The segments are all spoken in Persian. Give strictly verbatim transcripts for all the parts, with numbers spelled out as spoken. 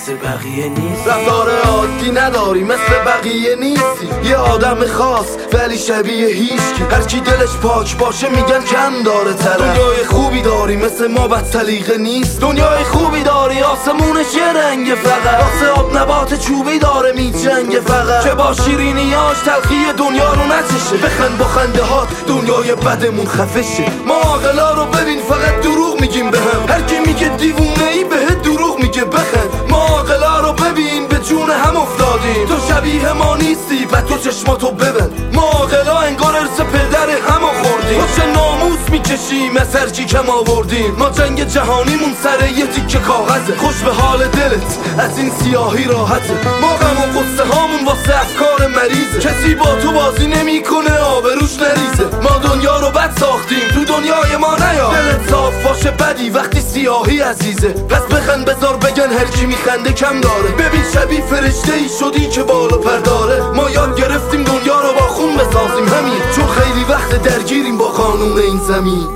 مثل بقیه نیستی، رفتار عادی نداری مثل بقیه نیستی. یه آدم خاص ولی شبیه هیچکی، هرکی دلش پاک باشه میگن کم داره طرف. دنیای خوبی داری مثل ما بد سلیقه نیست، دنیای خوبی داری آسمونش یه رنگ فقط، واسه آب نبات چوبی داره میجنگه فقط، که با شیرینیاش تلخی دنیا رو نچشه. بخند با خنده هات دنیای بدمون خفشه. ما عاقلا رو ببین فقط دروغ میگیم بهم، هرکی میگه دیوونه ای بهت دروغ میگه بخند. ما عاقلا رو ببین به جون هم افتادیم، تو شبیه ما نیستی بعد تو چشماتو ببند. ما عاقلا انگار ارث پدر همو خوردیم، ما چه ناموس میکشیم از هرکی کم آوردیم. ما جنگ جهانیمون سر یه تیکه کاغذه، خوش به حال دلت از این سیاهی راحته. ما غم و قصه هامون واسه افکار مریضه، کسی با تو بازی نمیکنه آبروش نریزه. ما دنیا رو بد ساختیم تو دنیای ما نیا، دلت صاف باشه بدی وقتی سیاهی عزیزه. پس بخند بذار بگن هرکی میخنده کم داره، ببین شبیه فرشته ای شدی که بالا پرداره. ما یاد گرفتیم دنیا رو با خون بسازیم همین، چون خیلی وقت درگیریم با قانون این زمین.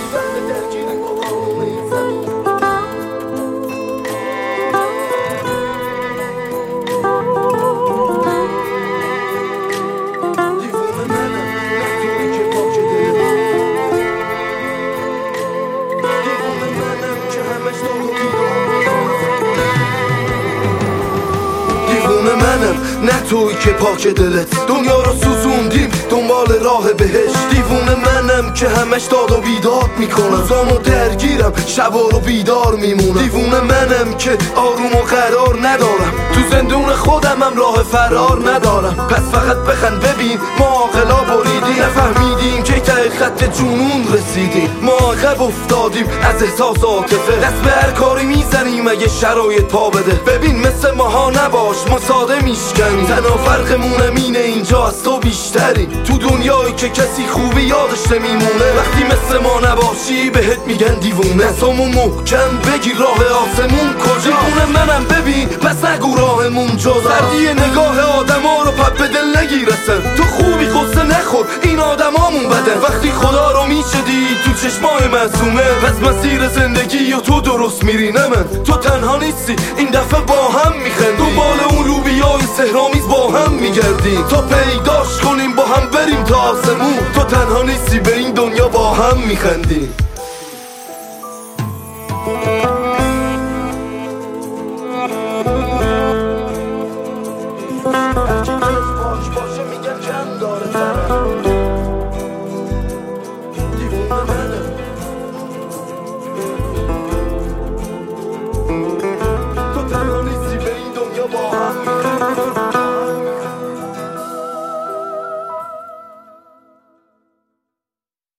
نه توی که پاک دلت، دنیا رو سوزوندیم دنبال راه بهش. دیوونه منم که همش داد و بیداد میکنم، روزامو درگیرم شبا رو بیدار میمونم. دیوونه منم که آروم و قرار ندارم، تو زندون خودم هم راه فرار ندارم. پس فقط بخند ببین ما عاقلا بریدیم، نفهمیدیم که ته خط جنون رسیدیم. ما عقب افتادیم از احساس عاطفه، دست به هر کاری میزنیم اگه شرایط پا بده. ببین مثل ماها نباش ما ساده میشکنیم، تنها فرقمون اینه اینجا از تو بیشتریم. تو دنیایی که کسی خوبی یادش نمیمونه، وقتی مثل ما نباشی بهت میگن دیوونه. دستامو محکم بگیر راه آسمون کجا، دیوونه منم ببین پس نگو راهمون جدا. سردی نگاه آدما رو پپ به دل نگیر اصلا، تو خوبی قصه نخور این آدمامون بدن. وقتی خدا رو میشدی تو چشمای معصومه، پس مسیر زندگی و تو درست میری نه من. تو تنها نیستی این دفعه با هم میخندی، دنبال اون لوبیای سحرآمیز با هم میگردیم تا پیداش کنیم با هم بریم تا آسمون. تو تنها نیستی به این دنیا با هم میخندیم.